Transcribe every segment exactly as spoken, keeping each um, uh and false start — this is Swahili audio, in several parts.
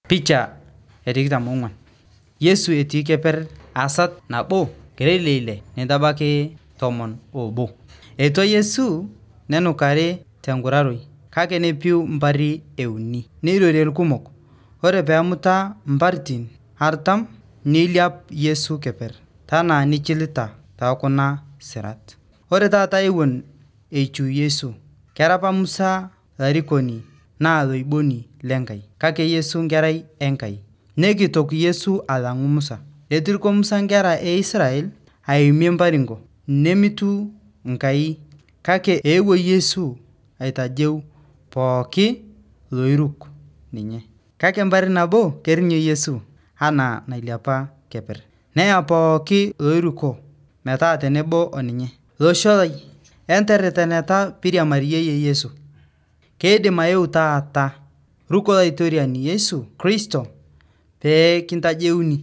Picha etikitam ong'uan. Yesu etii keper asat nabo kirele ile nitabaki tomon obo. Etua Yesu nenukari tenkuraroi kake nepiu mpari euni. Neirorie irkumok. Ore peemuta mpartin artam niliap Yesu keper tana nichilita tookuna sirat. Ore taata ewuon eichu Yesu kerapa Musa larikoni naa loiboni lenkai kake Yesu nkerai enkai. Nekitok Yesu alang'u Musa. Etiriko Musa nkera e Israel aimie mparingo nemitu nkai kake eewuo Yesu aitajeu pooki loiruk ninye. Kake mpari nabo kerinyo Yesu anaa nailiapa keper. Neya pooki loiruko metaa tenebo oninye. Losho lai entereteneta piiriamari yie Yesu. Keidim ayeu taata ruko laitoriani Yesu Kristo pee kintajeuni.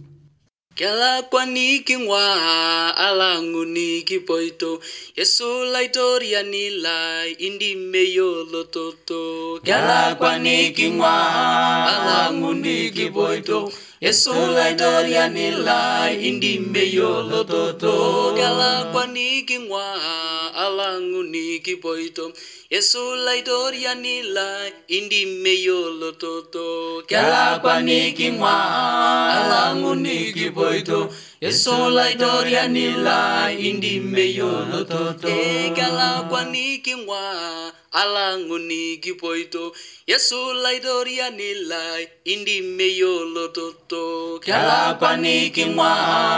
Kelakwani king'ua alang'u nikipoito Yesu laitoriani lai indime yiolo toto. Kelakwani king'ua alang'u nikipoito Yesu laitoriani lai indime yiolo toto. Kelakwani king'ua alang'u nikipoito Yesu laitoriani lai indime yiolo toto. Kelakwani king'ua alang'u nikipoito Yesu laitoriani lai indime yiolo toto. Kelakwani king'ua alang'u nikipoito Yesu laitoriani lai indime yiolo toto. Kelakwani king'ua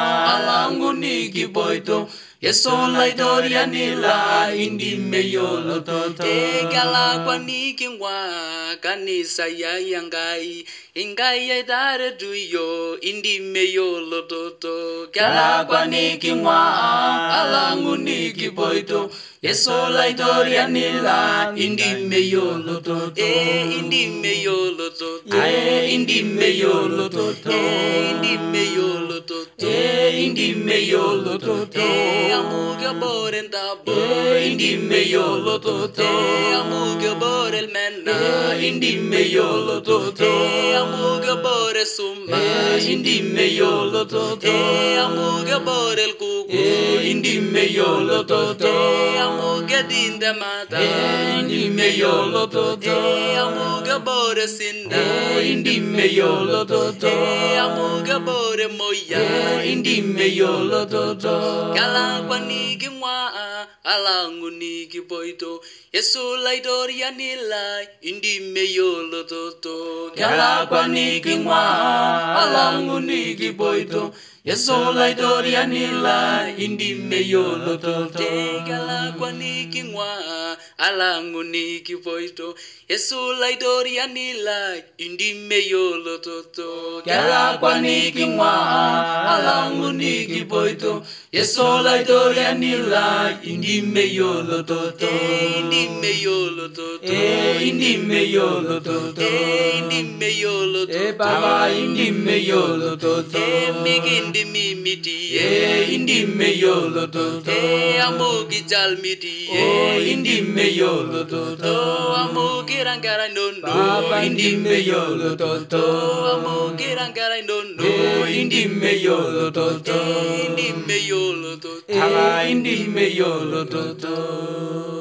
alang'u nikipoito Yesu laitoriani lai indime yiolo toto. Kelakwani king'ua kanisa yai Enkai Enkai aitaretu yo indime yiolo toto. Kelakwani king'ua alang'u nikipoito Yesu laitoriani lai indime yiolo toto. Indime yiolo toto. Indime yiolo toto. Indime yiolo toto. Indime yiolo toto. Amuge bore ndabo indime yiolo toto. Amuge bore mena indime yiolo toto. Amuge bore sumba indime yiolo toto. Amuge bore kuku indime yiolo toto. Amuge dinde mata indime yiolo toto. Amuge bore sinda indime yiolo toto. Amuge bore moya indime yiolo toto. Kelakwani king'ua alang'u nikipoito Yesu laitoriani lai indime yiolo toto. Kelakwani king'ua alang'u nikipoito Yesu laitoriani lai indime yiolo toto. Kelakwani king'ua alang'u nikipoito Yesu laitoriani lai indime yiolo toto. Kelakwani king'ua alang'u nikipoito Yesu laitoriani lai indime yiolo toto. Indime yiolo toto. Indime yiolo toto. Indime yiolo toto. Baba indime yiolo toto. Migindi mimiti. Indime yiolo toto. Amugi jalmiti. Indime yiolo toto. Amugi rangara nono. Baba indime yiolo toto. Amugi rangara nono. Indime yiolo toto. Indime yiolo toto. Indime yiolo toto.